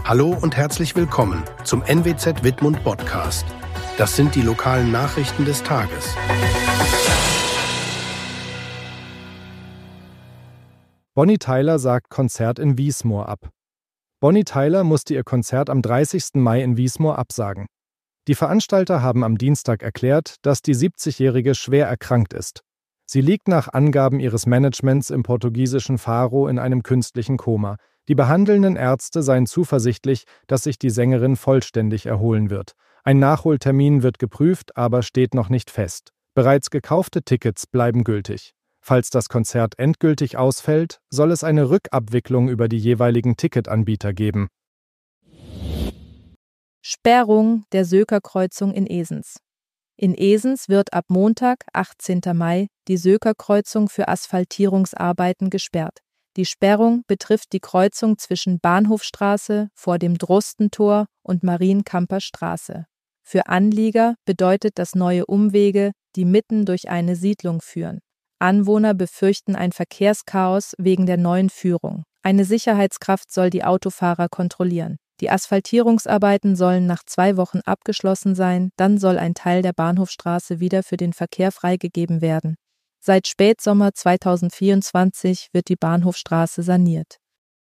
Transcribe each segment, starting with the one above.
Hallo und herzlich willkommen zum NWZ Wittmund Podcast. Das sind die lokalen Nachrichten des Tages. Bonnie Tyler sagt Konzert in Wiesmoor ab. Bonnie Tyler musste ihr Konzert am 30. Mai in Wiesmoor absagen. Die Veranstalter haben am Dienstag erklärt, dass die 70-Jährige schwer erkrankt ist. Sie liegt nach Angaben ihres Managements im portugiesischen Faro in einem künstlichen Koma. Die behandelnden Ärzte seien zuversichtlich, dass sich die Sängerin vollständig erholen wird. Ein Nachholtermin wird geprüft, aber steht noch nicht fest. Bereits gekaufte Tickets bleiben gültig. Falls das Konzert endgültig ausfällt, soll es eine Rückabwicklung über die jeweiligen Ticketanbieter geben. Sperrung der Söker-Kreuzung in Esens. In Esens wird ab Montag, 18. Mai, die Söker-Kreuzung für Asphaltierungsarbeiten gesperrt. Die Sperrung betrifft die Kreuzung zwischen Bahnhofstraße vor dem Drostentor und Marienkamper Straße. Für Anlieger bedeutet das neue Umwege, die mitten durch eine Siedlung führen. Anwohner befürchten ein Verkehrschaos wegen der neuen Führung. Eine Sicherheitskraft soll die Autofahrer kontrollieren. Die Asphaltierungsarbeiten sollen nach 2 Wochen abgeschlossen sein, dann soll ein Teil der Bahnhofstraße wieder für den Verkehr freigegeben werden. Seit Spätsommer 2024 wird die Bahnhofstraße saniert.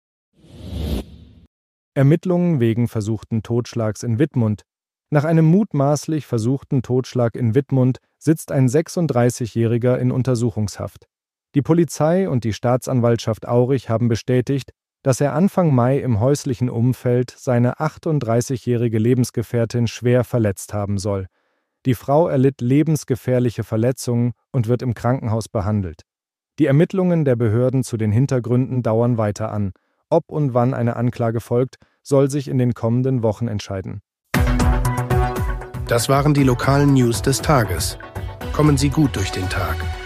Ermittlungen wegen versuchten Totschlags in Wittmund. Nach einem mutmaßlich versuchten Totschlag in Wittmund sitzt ein 36-Jähriger in Untersuchungshaft. Die Polizei und die Staatsanwaltschaft Aurich haben bestätigt, dass er Anfang Mai im häuslichen Umfeld seine 38-jährige Lebensgefährtin schwer verletzt haben soll. Die Frau erlitt lebensgefährliche Verletzungen und wird im Krankenhaus behandelt. Die Ermittlungen der Behörden zu den Hintergründen dauern weiter an. Ob und wann eine Anklage folgt, soll sich in den kommenden Wochen entscheiden. Das waren die lokalen News des Tages. Kommen Sie gut durch den Tag.